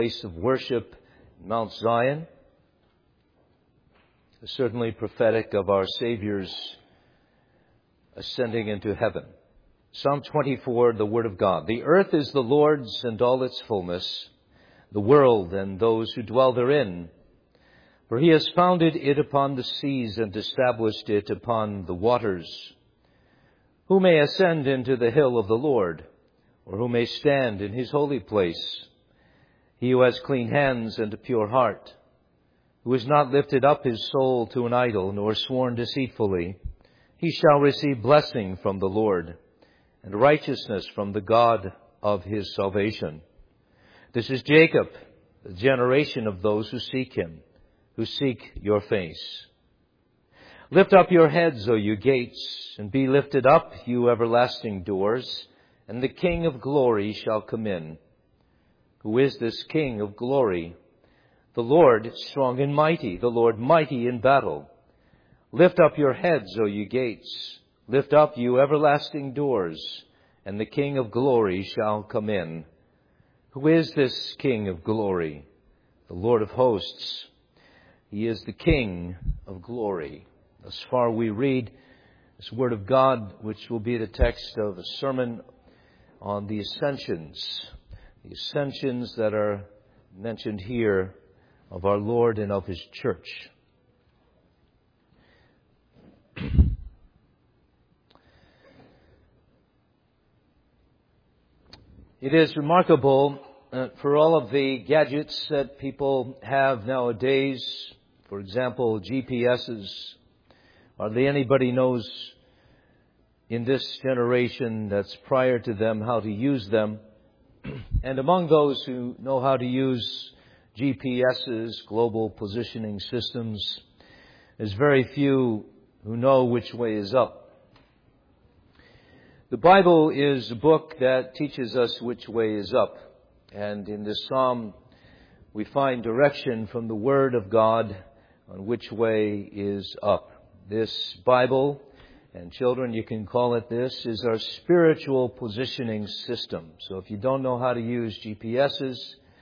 place of worship, Mount Zion, is certainly prophetic of our Savior's ascending into heaven. Psalm 24, the Word of God. The earth is the Lord's and all its fullness, the world and those who dwell therein. For he has founded it upon the seas and established it upon the waters. Who may ascend into the hill of the Lord, or who may stand in his holy place? He who has clean hands and a pure heart, who has not lifted up his soul to an idol, nor sworn deceitfully, he shall receive blessing from the Lord, and righteousness from the God of his salvation. This is Jacob, the generation of those who seek him, who seek your face. Lift up your heads, O you gates, and be lifted up, you everlasting doors, and the King of glory shall come in. Who is this King of glory? The Lord strong and mighty, the Lord mighty in battle. Lift up your heads, O you gates. Lift up, you everlasting doors, and the King of glory shall come in. Who is this King of glory? The Lord of hosts. He is the King of glory. Thus far we read this Word of God, which will be the text of a sermon on the ascensions that are mentioned here of our Lord and of His church. It is remarkable for all of the gadgets that people have nowadays, for example, GPSs. Hardly anybody knows in this generation that's prior to them how to use them. And among those who know how to use GPSs, global positioning systems, there's very few who know which way is up. The Bible is a book that teaches us which way is up. And in this psalm, we find direction from the Word of God on which way is up. This Bible, and children, you can call it this, is our spiritual positioning system. So if you don't know how to use GPSs,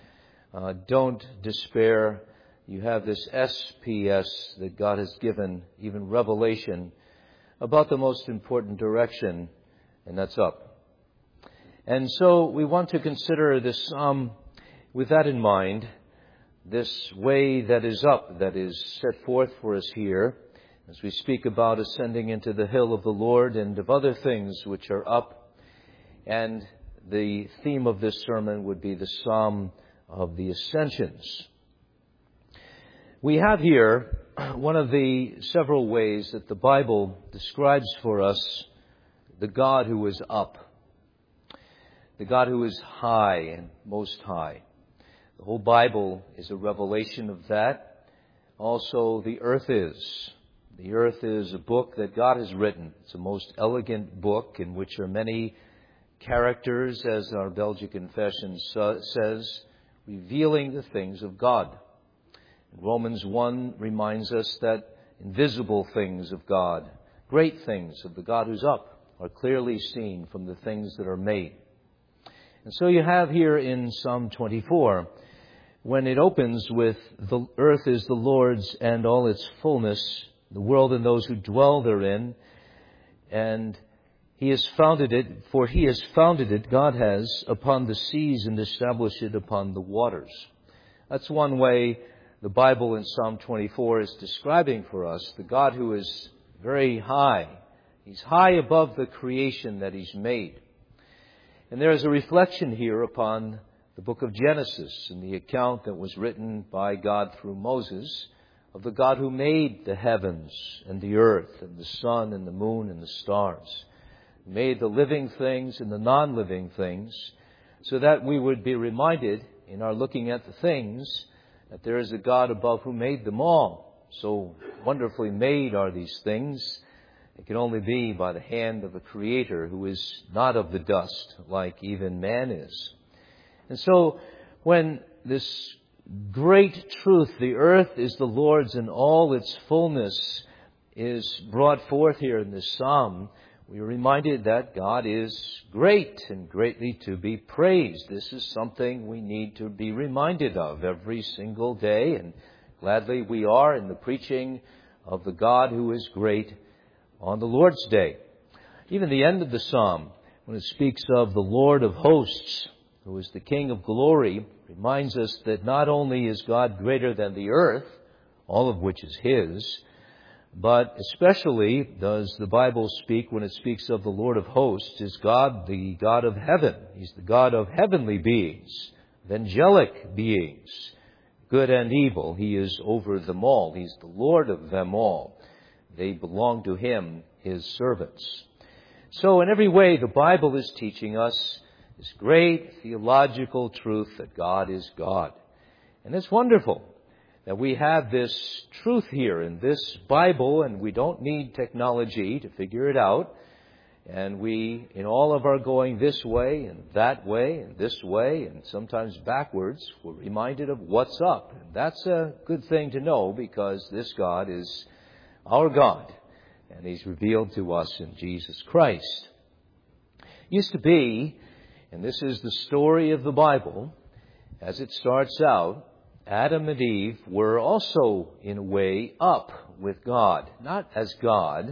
don't despair. You have this SPS that God has given, even revelation, about the most important direction, and that's up. And so we want to consider this psalm with that in mind, this way that is up, that is set forth for us here, as we speak about ascending into the hill of the Lord and of other things which are up. And the theme of this sermon would be the Psalm of the Ascensions. We have here one of the several ways that the Bible describes for us the God who is up, the God who is high and most high. The whole Bible is a revelation of that. Also, the earth is. The earth is a book that God has written. It's a most elegant book in which are many characters, as our Belgian Confession says, revealing the things of God. Romans 1 reminds us that invisible things of God, great things of the God who's up, are clearly seen from the things that are made. And so you have here in Psalm 24, when it opens with, the earth is the Lord's and all its fullness, the world and those who dwell therein, and He has founded it, for He has founded it, God has, upon the seas and established it upon the waters. That's one way the Bible in Psalm 24 is describing for us the God who is very high. He's high above the creation that He's made. And there is a reflection here upon the book of Genesis and the account that was written by God through Moses of the God who made the heavens and the earth and the sun and the moon and the stars. He made the living things and the non-living things, so that we would be reminded in our looking at the things that there is a God above who made them all. So wonderfully made are these things. It can only be by the hand of a Creator who is not of the dust like even man is. And so when this great truth, the earth is the Lord's and all its fullness, is brought forth here in this psalm, we are reminded that God is great and greatly to be praised. This is something we need to be reminded of every single day, and gladly we are in the preaching of the God who is great on the Lord's Day. Even the end of the psalm, when it speaks of the Lord of hosts, who is the King of glory, reminds us that not only is God greater than the earth, all of which is His, but especially does the Bible speak, when it speaks of the Lord of hosts, is God the God of heaven. He's the God of heavenly beings, of angelic beings, good and evil. He is over them all. He's the Lord of them all. They belong to Him, His servants. So in every way, the Bible is teaching us this great theological truth that God is God. And it's wonderful that we have this truth here in this Bible, and we don't need technology to figure it out. And we, in all of our going this way and that way and this way and sometimes backwards, we're reminded of what's up. And that's a good thing to know, because this God is our God, and He's revealed to us in Jesus Christ. It used to be, and this is the story of the Bible, as it starts out, Adam and Eve were also, in a way, up with God. Not as God.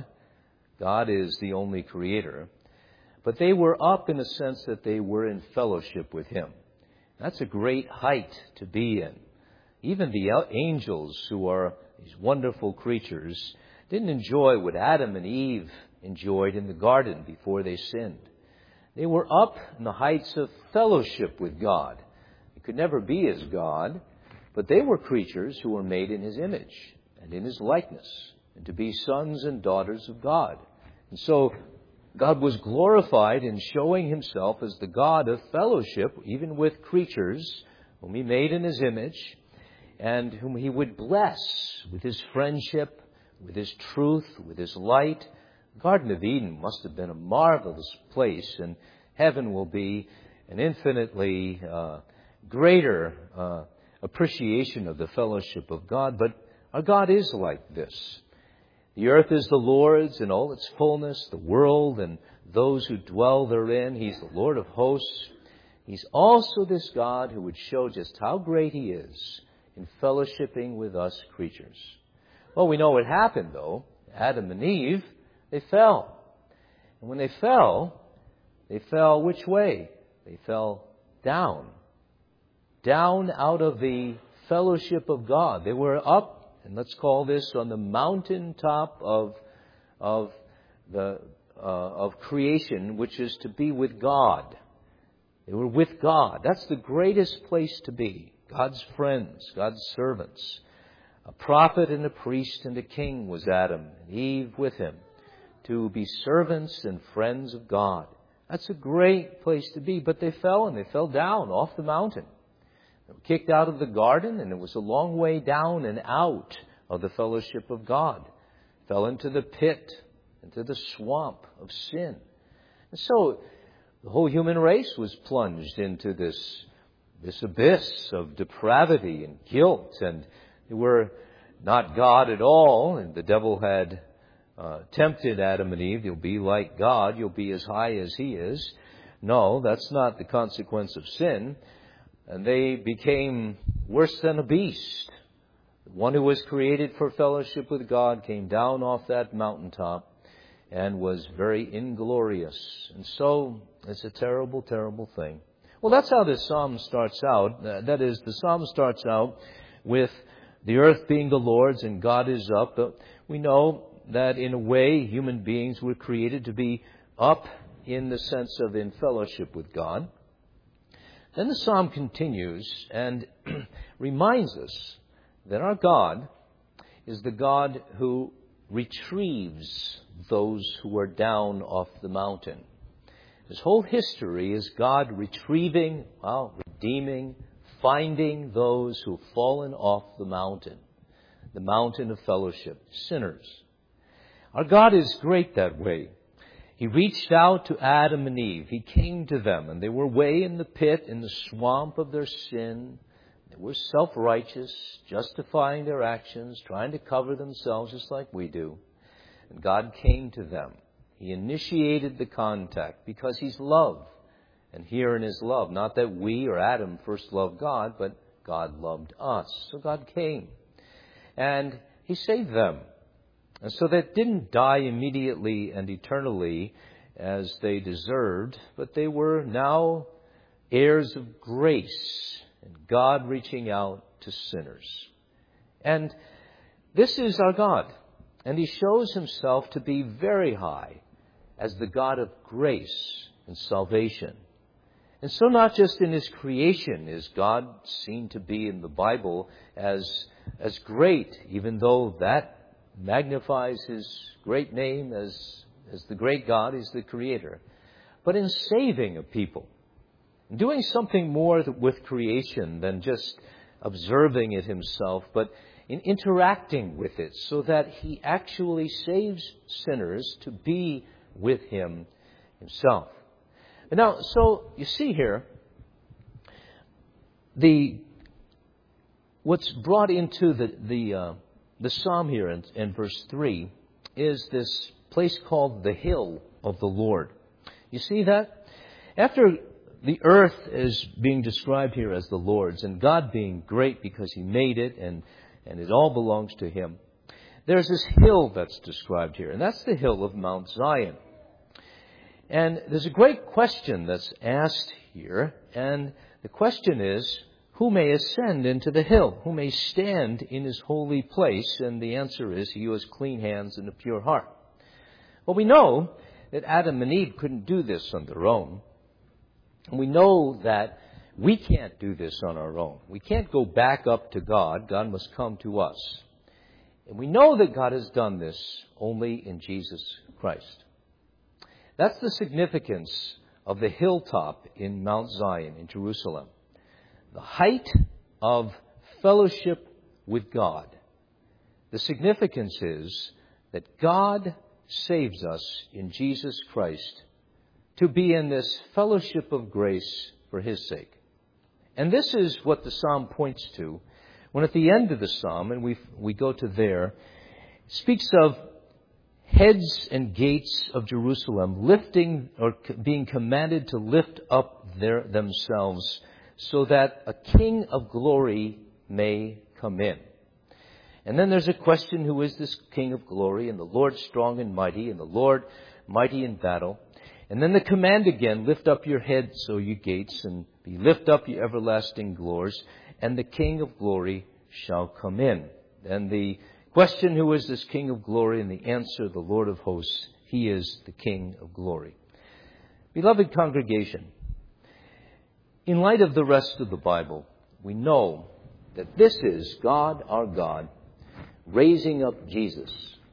God is the only creator. But they were up in a sense that they were in fellowship with Him. That's a great height to be in. Even the angels, who are these wonderful creatures, didn't enjoy what Adam and Eve enjoyed in the garden before they sinned. They were up in the heights of fellowship with God. They could never be as God, but they were creatures who were made in His image and in His likeness, and to be sons and daughters of God. And so God was glorified in showing Himself as the God of fellowship, even with creatures whom He made in His image, and whom He would bless with His friendship, with His truth, with His light. The Garden of Eden must have been a marvelous place, and heaven will be an infinitely greater appreciation of the fellowship of God. But our God is like this. The earth is the Lord's in all its fullness, the world and those who dwell therein. He's the Lord of hosts. He's also this God who would show just how great He is in fellowshipping with us creatures. Well, we know what happened, though. Adam and Eve, they fell. And when they fell which way? They fell down. Down out of the fellowship of God. They were up, and let's call this on the mountaintop of creation, which is to be with God. They were with God. That's the greatest place to be. God's friends, God's servants. A prophet and a priest and a king was Adam, and Eve with him, to be servants and friends of God. That's a great place to be. But they fell, and they fell down off the mountain. They were kicked out of the garden, and it was a long way down and out of the fellowship of God. Fell into the pit, into the swamp of sin. And so the whole human race was plunged into this abyss of depravity and guilt, and they were not God at all, and the devil had tempted Adam and Eve. You'll be like God. You'll be as high as He is. No, that's not the consequence of sin. And they became worse than a beast. The one who was created for fellowship with God came down off that mountaintop and was very inglorious. And so it's a terrible, terrible thing. Well, that's how this psalm starts out. That is, the psalm starts out with the earth being the Lord's and God is up. But we know that in a way human beings were created to be up in the sense of in fellowship with God. Then the psalm continues and reminds us that our God is the God who retrieves those who are down off the mountain. His whole history is God retrieving, redeeming, finding those who've fallen off the mountain of fellowship, sinners. Our God is great that way. He reached out to Adam and Eve. He came to them, and they were way in the pit, in the swamp of their sin. They were self-righteous, justifying their actions, trying to cover themselves just like we do. And God came to them. He initiated the contact because He's love. And here in His love, not that we or Adam first loved God, but God loved us. So God came. And He saved them. And so they didn't die immediately and eternally as they deserved, but they were now heirs of grace and God reaching out to sinners. And this is our God. And He shows Himself to be very high as the God of grace and salvation. And so not just in His creation is God seen to be in the Bible as great, even though that magnifies His great name as the great God. He's the Creator. But in saving a people, doing something more with creation than just observing it Himself, but in interacting with it so that He actually saves sinners to be with Him Himself. And now, so you see here, what's brought into the psalm here in verse 3 is this place called the hill of the Lord. You see that? After the earth is being described here as the Lord's, and God being great because He made it, and it all belongs to Him, there's this hill that's described here, and that's the hill of Mount Zion. And there's a great question that's asked here, and the question is, who may ascend into the hill? Who may stand in His holy place? And the answer is, he who has clean hands and a pure heart. Well, we know that Adam and Eve couldn't do this on their own. And we know that we can't do this on our own. We can't go back up to God. God must come to us. And we know that God has done this only in Jesus Christ. That's the significance of the hilltop in Mount Zion in Jerusalem. The height of fellowship with God. The significance is that God saves us in Jesus Christ to be in this fellowship of grace for His sake. And this is what the psalm points to when at the end of the psalm, and we go to there, speaks of heads and gates of Jerusalem lifting or being commanded to lift up themselves so that a King of glory may come in. And then there's a question, who is this King of glory? And the Lord strong and mighty, and the Lord mighty in battle. And then the command again, lift up your heads, O you gates, and be lift up, you everlasting doors, and the King of glory shall come in. And the question, who is this King of glory? And the answer, the Lord of hosts. He is the King of glory. Beloved congregation, in light of the rest of the Bible, we know that this is God, our God, raising up Jesus.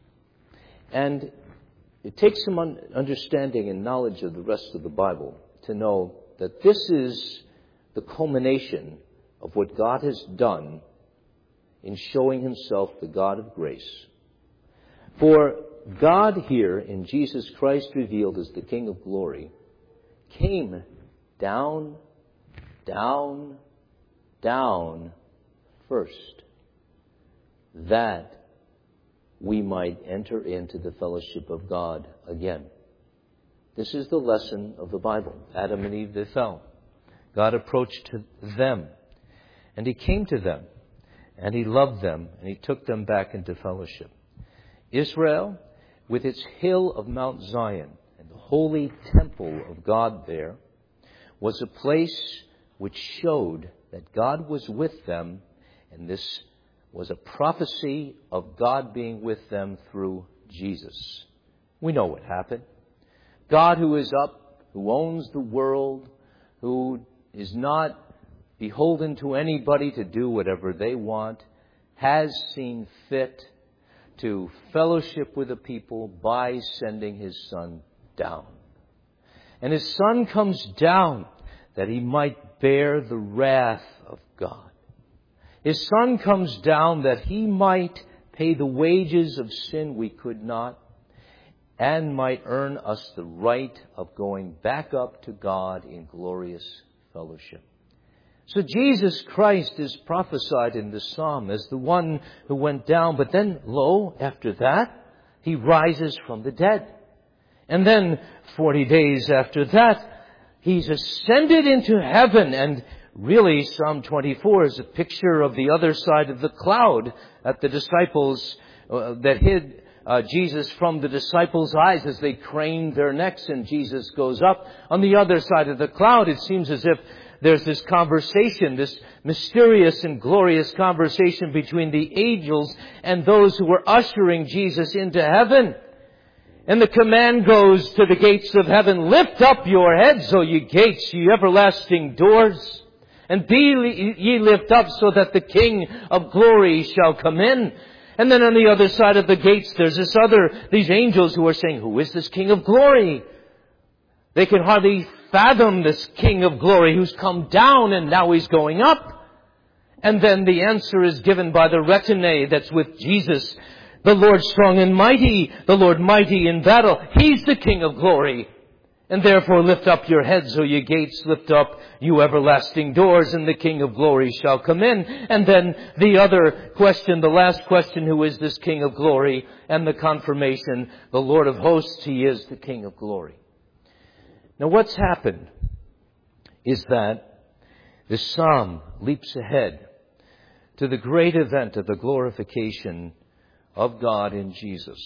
And it takes some understanding and knowledge of the rest of the Bible to know that this is the culmination of what God has done in showing Himself the God of grace. For God here in Jesus Christ revealed as the King of glory came down first, that we might enter into the fellowship of God again. This is the lesson of the Bible. Adam and Eve, they fell. God approached them, and He came to them, and He loved them, and He took them back into fellowship. Israel, with its hill of Mount Zion and the holy temple of God there, was a place which showed that God was with them, and this was a prophecy of God being with them through Jesus. We know what happened. God, who is up, who owns the world, who is not beholden to anybody to do whatever they want, has seen fit to fellowship with the people by sending His Son down. And His Son comes down that He might bear the wrath of God. His Son comes down that He might pay the wages of sin we could not, and might earn us the right of going back up to God in glorious fellowship. So Jesus Christ is prophesied in this psalm as the one who went down, but then, lo, after that, He rises from the dead. And then 40 days after that, He's ascended into heaven. And really, Psalm 24 is a picture of the other side of the cloud that the disciples, that hid Jesus from the disciples' eyes as they craned their necks, and Jesus goes up. On the other side of the cloud, it seems as if there's this conversation, this mysterious and glorious conversation between the angels and those who were ushering Jesus into heaven. And the command goes to the gates of heaven, lift up your heads, O ye gates, ye everlasting doors, and be ye lift up so that the King of glory shall come in. And then on the other side of the gates, there's these angels who are saying, who is this King of glory? They can hardly fathom this King of glory who's come down and now He's going up. And then the answer is given by the retinue that's with Jesus. The Lord strong and mighty, the Lord mighty in battle. He's the King of glory. And therefore lift up your heads, O ye gates, lift up, you everlasting doors, and the King of glory shall come in. And then the other question, the last question, who is this King of glory? And the confirmation, the Lord of hosts, He is the King of glory. Now what's happened is that this psalm leaps ahead to the great event of the glorification of God in Jesus.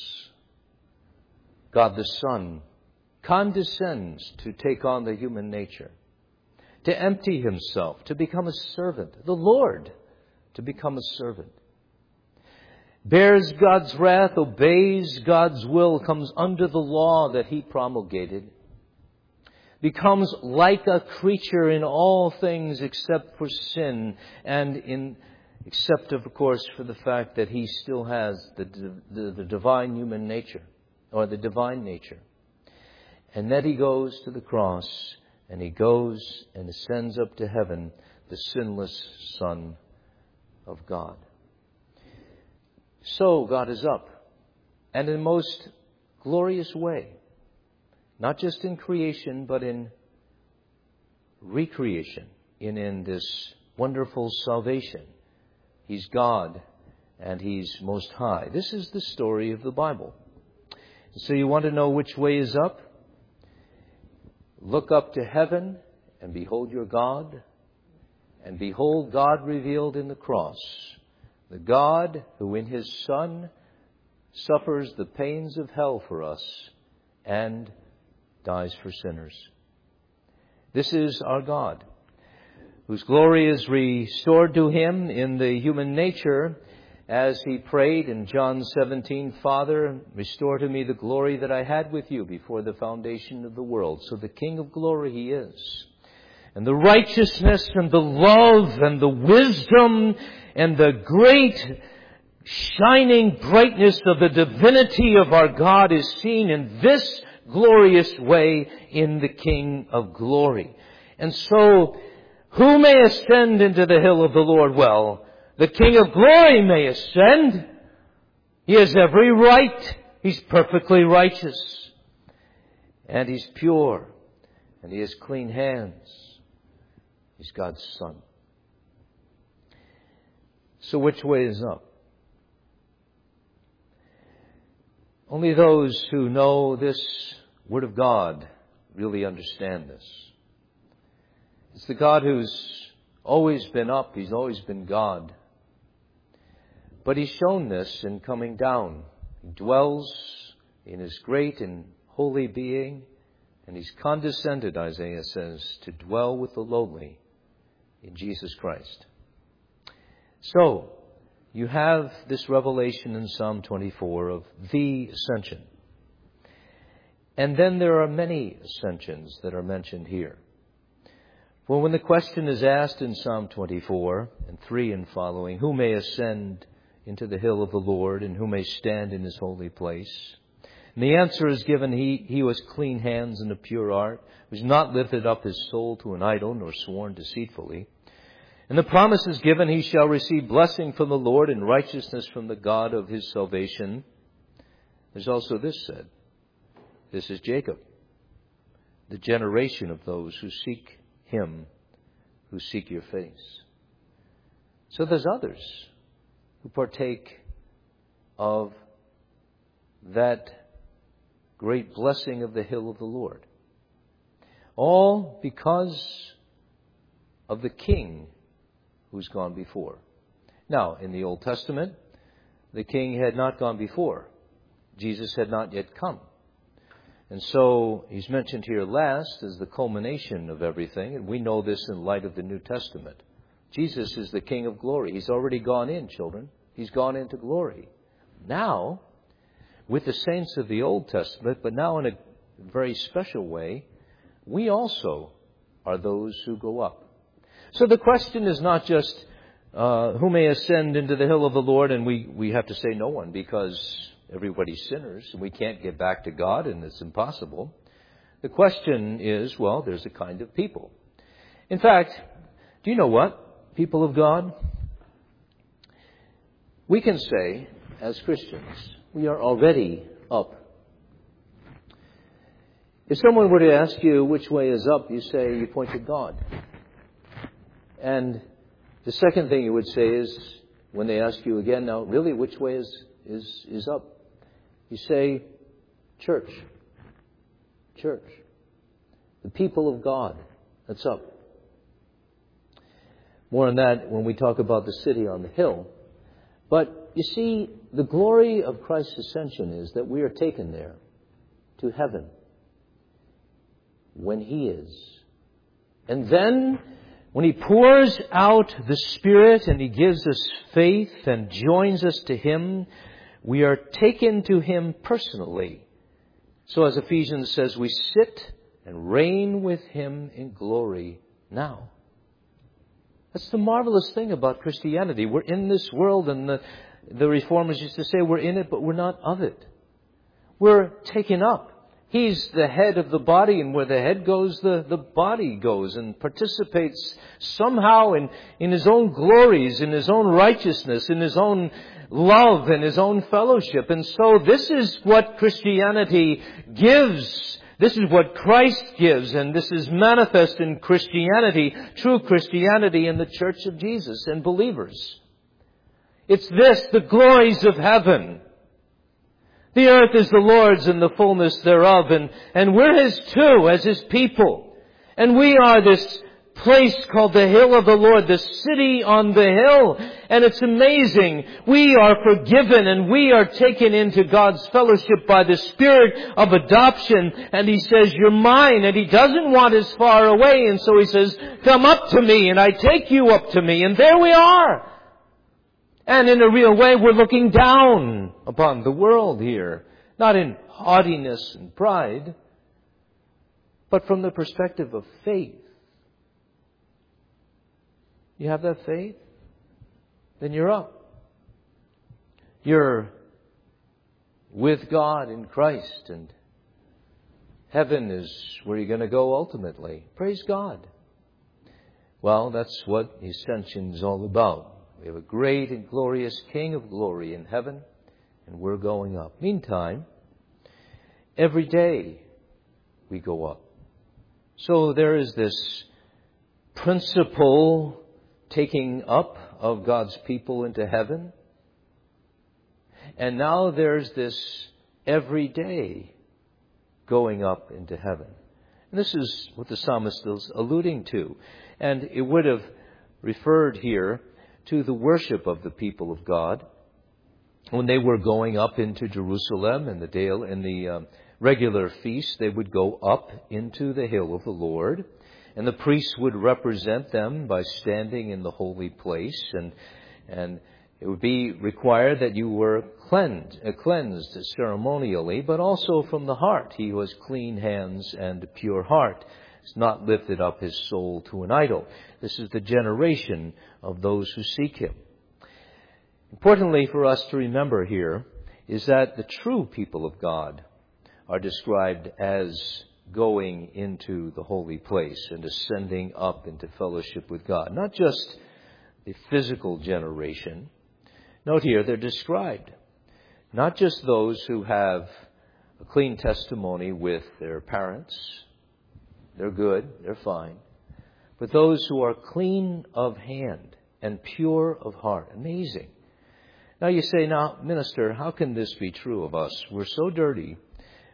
God the Son condescends to take on the human nature, to empty Himself, to become a servant. The Lord to become a servant. Bears God's wrath, obeys God's will, comes under the law that He promulgated, becomes like a creature in all things except for sin, and except, of course, for the fact that He still has the divine human nature, or the divine nature. And then He goes to the cross, and He goes and ascends up to heaven, the sinless Son of God. So God is up, and in the most glorious way, not just in creation, but in recreation, in this wonderful salvation. He's God, and He's Most High. This is the story of the Bible. So you want to know which way is up? Look up to heaven and behold your God, and behold God revealed in the cross. The God who in His Son suffers the pains of hell for us and dies for sinners. This is our God, whose glory is restored to Him in the human nature, as He prayed in John 17, Father, restore to me the glory that I had with you before the foundation of the world. So the King of glory He is. And the righteousness and the love and the wisdom and the great shining brightness of the divinity of our God is seen in this glorious way in the King of glory. And so, who may ascend into the hill of the Lord? Well, the King of glory may ascend. He has every right. He's perfectly righteous. And He's pure. And He has clean hands. He's God's Son. So which way is up? Only those who know this Word of God really understand this. It's the God who's always been up. He's always been God. But He's shown this in coming down. He dwells in His great and holy being, and He's condescended, Isaiah says, to dwell with the lowly in Jesus Christ. So, you have this revelation in Psalm 24 of the ascension. And then there are many ascensions that are mentioned here. For when the question is asked in Psalm 24 and 3 and following, who may ascend into the hill of the Lord and who may stand in His holy place? And the answer is given, he who has clean hands and a pure heart, who has not lifted up his soul to an idol nor sworn deceitfully. And the promise is given, he shall receive blessing from the Lord and righteousness from the God of his salvation. There's also this said, this is Jacob, the generation of those who seek Him, who seek your face. So there's others who partake of that great blessing of the hill of the Lord. All because of the King who's gone before. Now, in the Old Testament, the King had not gone before. Jesus had not yet come. And so he's mentioned here last as the culmination of everything, and we know this in light of the New Testament. Jesus is the King of glory. He's already gone in, children. He's gone into glory. Now, with the saints of the Old Testament, but now in a very special way, we also are those who go up. So the question is not just who may ascend into the hill of the Lord, and we have to say no one because everybody's sinners and we can't get back to God and it's impossible. The question is, well, there's a kind of people. In fact, do you know what, people of God? We can say, as Christians, we are already up. If someone were to ask you which way is up, you say you point to God. And the second thing you would say is, when they ask you again, now really which way is up? You say, church. Church. The people of God. That's up. More on that when we talk about the city on the hill. But you see, the glory of Christ's ascension is that we are taken there to heaven when He is. And then when He pours out the Spirit and He gives us faith and joins us to Him, we are taken to Him personally. So as Ephesians says, we sit and reign with Him in glory now. That's the marvelous thing about Christianity. We're in this world, and the Reformers used to say we're in it, but we're not of it. We're taken up. He's the head of the body, and where the head goes, the body goes and participates somehow in His own glories, in His own righteousness, in His own love and His own fellowship. And so this is what Christianity gives. This is what Christ gives, and this is manifest in Christianity, true Christianity in the Church of Jesus and believers. It's this, the glories of heaven. The earth is the Lord's and the fullness thereof, and we're His too, as His people. And we are this place called the hill of the Lord, the city on the hill. And it's amazing. We are forgiven and we are taken into God's fellowship by the Spirit of adoption. And He says, you're mine. And He doesn't want us far away. And so He says, come up to me and I take you up to me. And there we are. And in a real way, we're looking down upon the world here. Not in haughtiness and pride, but from the perspective of faith. You have that faith? Then you're up. You're with God in Christ, and heaven is where you're going to go ultimately. Praise God. Well, that's what the ascension is all about. We have a great and glorious King of glory in heaven, and we're going up. Meantime, every day we go up. So there is this principle taking up of God's people into heaven. And now there's this everyday going up into heaven. And this is what the psalmist is alluding to. And it would have referred here to the worship of the people of God when they were going up into Jerusalem in the regular feast. They would go up into the hill of the Lord. And the priests would represent them by standing in the holy place. And it would be required that you were cleansed ceremonially, but also from the heart. He who has clean hands and a pure heart has not lifted up his soul to an idol. This is the generation of those who seek Him. Importantly for us to remember here is that the true people of God are described as going into the holy place and ascending up into fellowship with God. Not just the physical generation. Note here, they're described. Not just those who have a clean testimony with their parents. They're good, they're fine. But those who are clean of hand and pure of heart. Amazing. Now you say, now, minister, how can this be true of us? We're so dirty.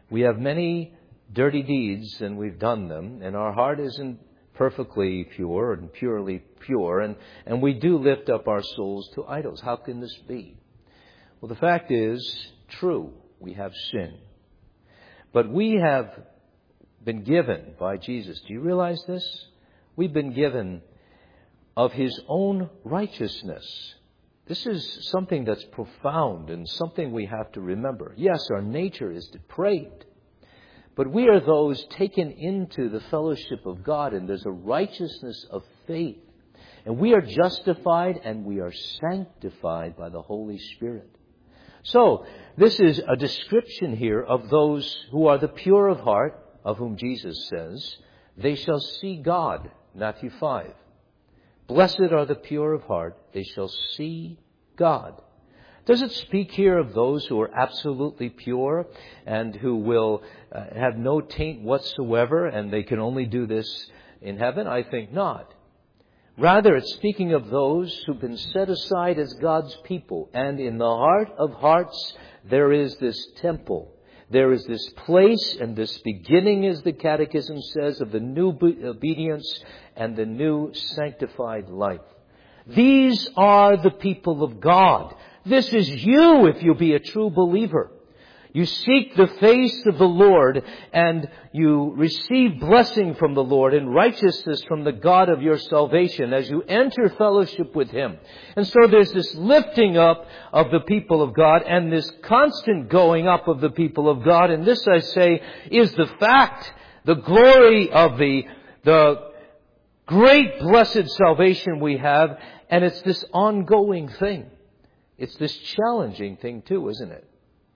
We have many dirty deeds and we've done them, and our heart isn't perfectly pure and purely pure, and we do lift up our souls to idols. How can this be? Well, the fact is, true, we have sin. But we have been given by Jesus. Do you realize this? We've been given of His own righteousness. This is something that's profound and something we have to remember. Yes, our nature is depraved, but we are those taken into the fellowship of God, and there's a righteousness of faith. And we are justified and we are sanctified by the Holy Spirit. So, this is a description here of those who are the pure of heart, of whom Jesus says, they shall see God. Matthew 5. Blessed are the pure of heart, they shall see God. Does it speak here of those who are absolutely pure and who will have no taint whatsoever, and they can only do this in heaven? I think not. Rather, it's speaking of those who've been set aside as God's people. And in the heart of hearts, there is this temple. There is this place and this beginning, as the Catechism says, of the new obedience and the new sanctified life. These are the people of God. This is you if you be a true believer. You seek the face of the Lord and you receive blessing from the Lord and righteousness from the God of your salvation as you enter fellowship with Him. And so there's this lifting up of the people of God and this constant going up of the people of God. And this, I say, is the fact, the glory of the great blessed salvation we have. And it's this ongoing thing. It's this challenging thing too, isn't it?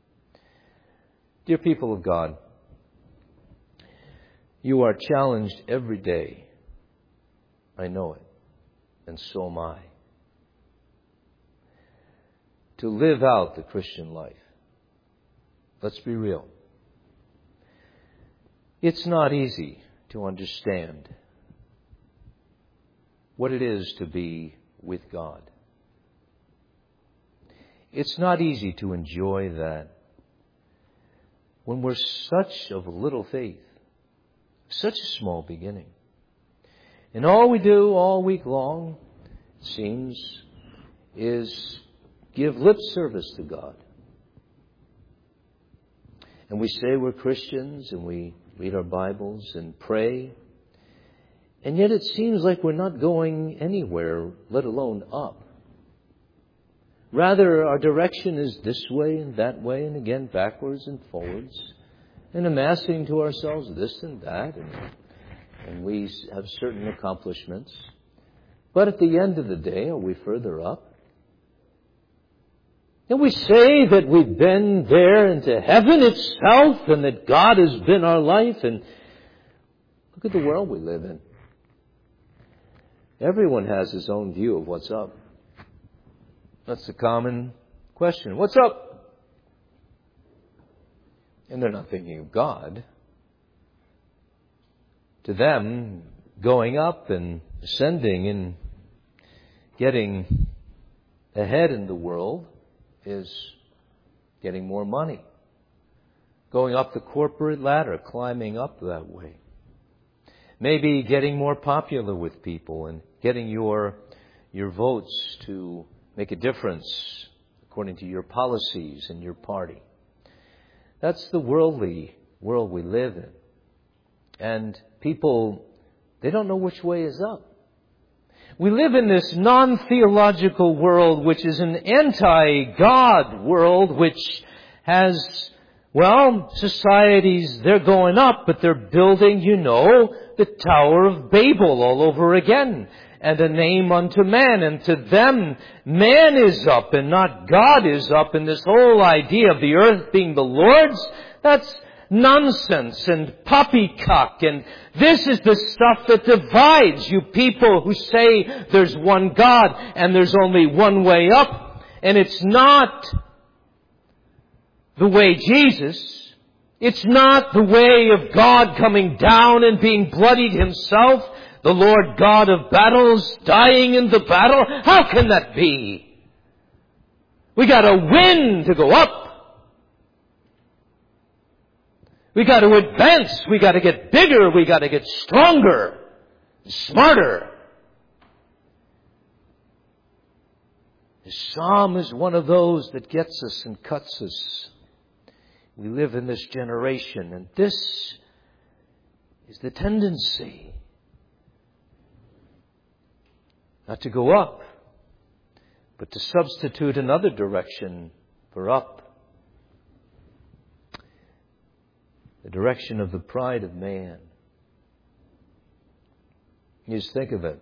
Dear people of God, you are challenged every day. I know it, and so am I. To live out the Christian life. Let's be real. It's not easy to understand what it is to be with God. It's not easy to enjoy that when we're such of little faith, such a small beginning. And all we do all week long, it seems, is give lip service to God. And we say we're Christians and we read our Bibles and pray. And yet it seems like we're not going anywhere, let alone up. Rather, our direction is this way and that way, and again backwards and forwards, and amassing to ourselves this and that, and we have certain accomplishments. But at the end of the day, are we further up? And we say that we've been there into heaven itself, and that God has been our life, and look at the world we live in. Everyone has his own view of what's up. That's the common question. What's up? And they're not thinking of God. To them, going up and ascending and getting ahead in the world is getting more money. Going up the corporate ladder, climbing up that way. Maybe getting more popular with people and getting your votes to make a difference according to your policies and your party. That's the worldly world we live in. And people, they don't know which way is up. We live in this non-theological world, which is an anti-God world, which has, societies, they're going up, but they're building, the Tower of Babel all over again. And a name unto man, and to them, man is up and not God is up. And this whole idea of the earth being the Lord's, that's nonsense and poppycock. And this is the stuff that divides you people who say there's one God and there's only one way up. And it's not the way Jesus. It's not the way of God coming down and being bloodied Himself. The Lord God of battles, dying in the battle. How can that be? We got to win to go up. We got to advance. We got to get bigger. We got to get stronger, smarter. The psalm is one of those that gets us and cuts us. We live in this generation, and this is the tendency. Not to go up, but to substitute another direction for up. The direction of the pride of man. You just think of it.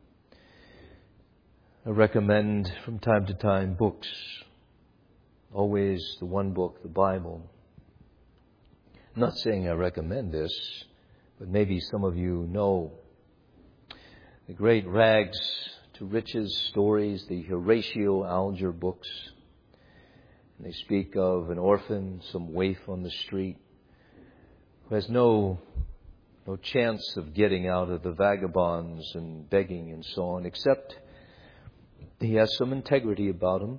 I recommend from time to time books. Always the one book, the Bible. I'm not saying I recommend this, but maybe some of you know the great Rags to Riches stories, the Horatio Alger books. And they speak of an orphan, some waif on the street, who has no chance of getting out of the vagabonds and begging and so on, except he has some integrity about him.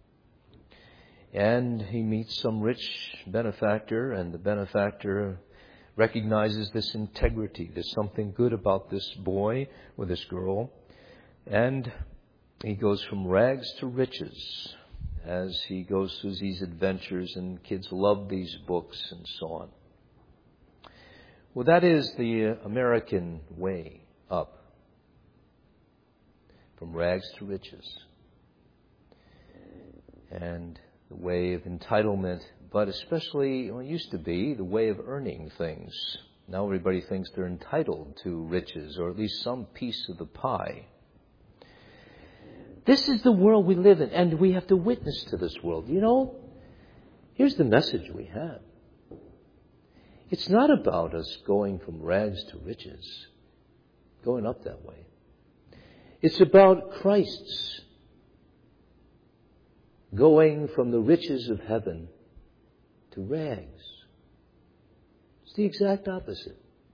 And he meets some rich benefactor, and the benefactor recognizes this integrity. There's something good about this boy or this girl. And he goes from rags to riches as he goes through these adventures, and kids love these books and so on. Well, that is the American way up. From rags to riches. And the way of entitlement, but especially, well, it used to be the way of earning things. Now everybody thinks they're entitled to riches, or at least some piece of the pie. This is the world we live in, and we have to witness to this world. You know, here's the message we have. It's not about us going from rags to riches, going up that way. It's about Christ's going from the riches of heaven to rags. It's the exact opposite.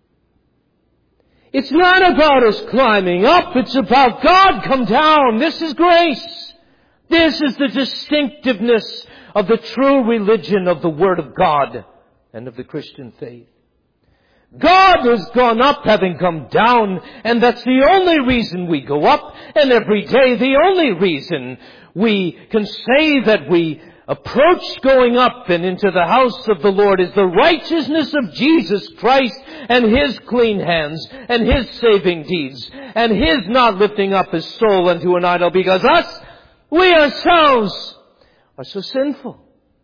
It's not about us climbing up. It's about God come down. This is grace. This is the distinctiveness of the true religion of the Word of God and of the Christian faith. God has gone up having come down, and that's the only reason we go up, and every day the only reason we can say that we approach going up and into the house of the Lord is the righteousness of Jesus Christ and His clean hands and His saving deeds and His not lifting up His soul unto an idol, because we ourselves are so sinful.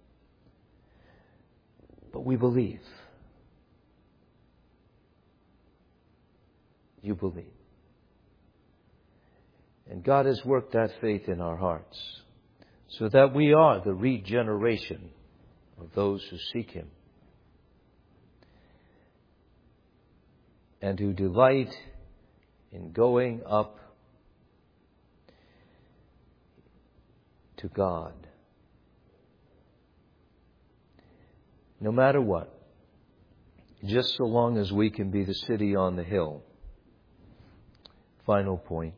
But we believe. You believe. And God has worked that faith in our hearts so that we are the regeneration of those who seek Him and who delight in going up to God. No matter what, just so long as we can be the city on the hill. Final point.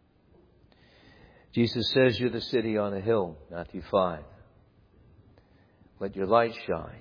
Jesus says you're the city on a hill, Matthew 5. Let your light shine.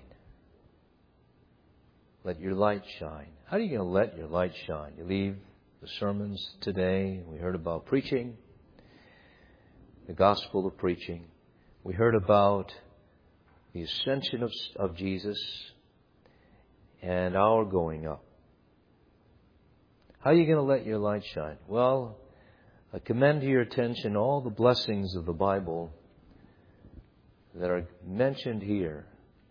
Let your light shine. How are you going to let your light shine? You leave the sermons today. We heard about preaching, the gospel of preaching. We heard about the ascension of Jesus and our going up. How are you going to let your light shine? Well, I commend to your attention all the blessings of the Bible that are mentioned here.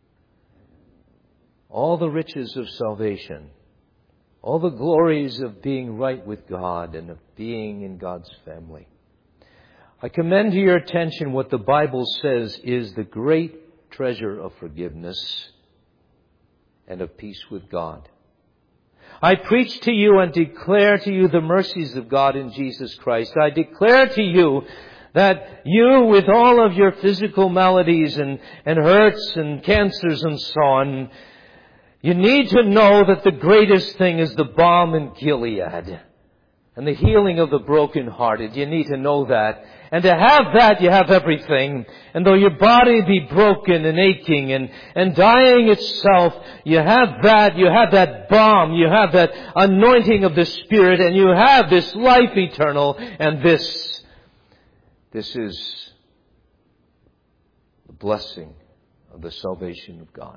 All the riches of salvation. All the glories of being right with God and of being in God's family. I commend to your attention what the Bible says is the great treasure of forgiveness and of peace with God. I preach to you and declare to you the mercies of God in Jesus Christ. I declare to you that you, with all of your physical maladies and hurts and cancers and so on, you need to know that the greatest thing is the balm in Gilead. and the healing of the brokenhearted. You need to know that. And to have that, you have everything. And though your body be broken and aching and dying itself, you have that balm, you have that anointing of the Spirit, and you have this life eternal, and this is the blessing of the salvation of God.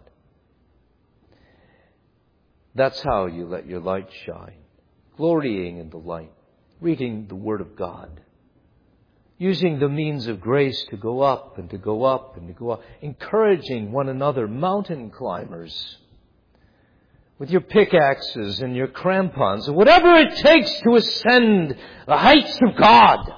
That's how you let your light shine. Glorying in the light. Reading the Word of God. Using the means of grace to go up and to go up and to go up. Encouraging one another, mountain climbers. With your pickaxes and your crampons. And whatever it takes to ascend the heights of God.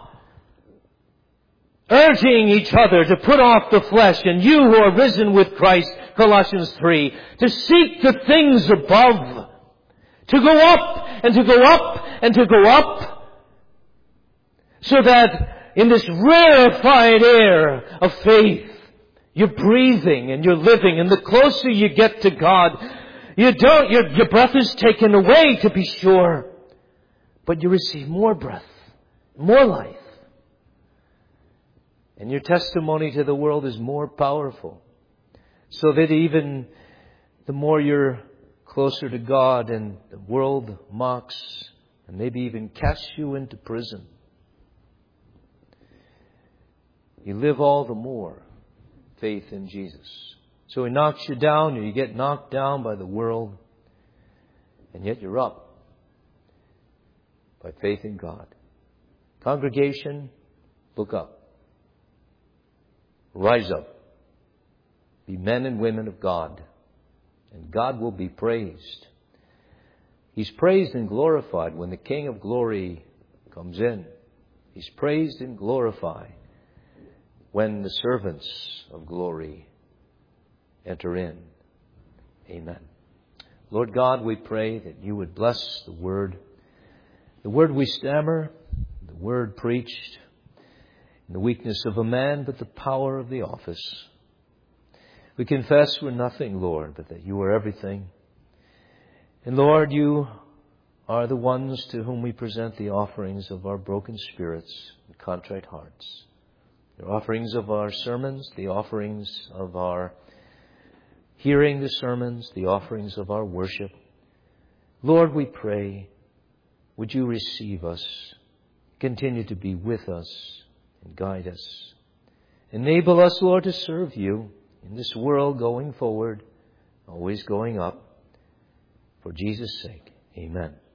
Urging each other to put off the flesh, and you who are risen with Christ, Colossians 3, to seek the things above, to go up and to go up and to go up, so that in this rarefied air of faith, you're breathing and you're living, and the closer you get to God, your breath is taken away, to be sure, but you receive more breath, more life. And your testimony to the world is more powerful. So that even the more you're closer to God and the world mocks and maybe even casts you into prison, you live all the more faith in Jesus. So He knocks you down, or you get knocked down by the world, and yet you're up by faith in God. Congregation, look up. Rise up. Be men and women of God. And God will be praised. He's praised and glorified when the King of Glory comes in. He's praised and glorified when the servants of glory enter in. Amen. Lord God, we pray that You would bless the word we stammer, the word preached, in the weakness of a man, but the power of the office. We confess we're nothing, Lord, but that You are everything. And Lord, You are the ones to whom we present the offerings of our broken spirits and contrite hearts. The offerings of our sermons, the offerings of our hearing the sermons, the offerings of our worship. Lord, we pray, would You receive us, continue to be with us, and guide us. Enable us, Lord, to serve You in this world going forward, always going up. For Jesus' sake, amen.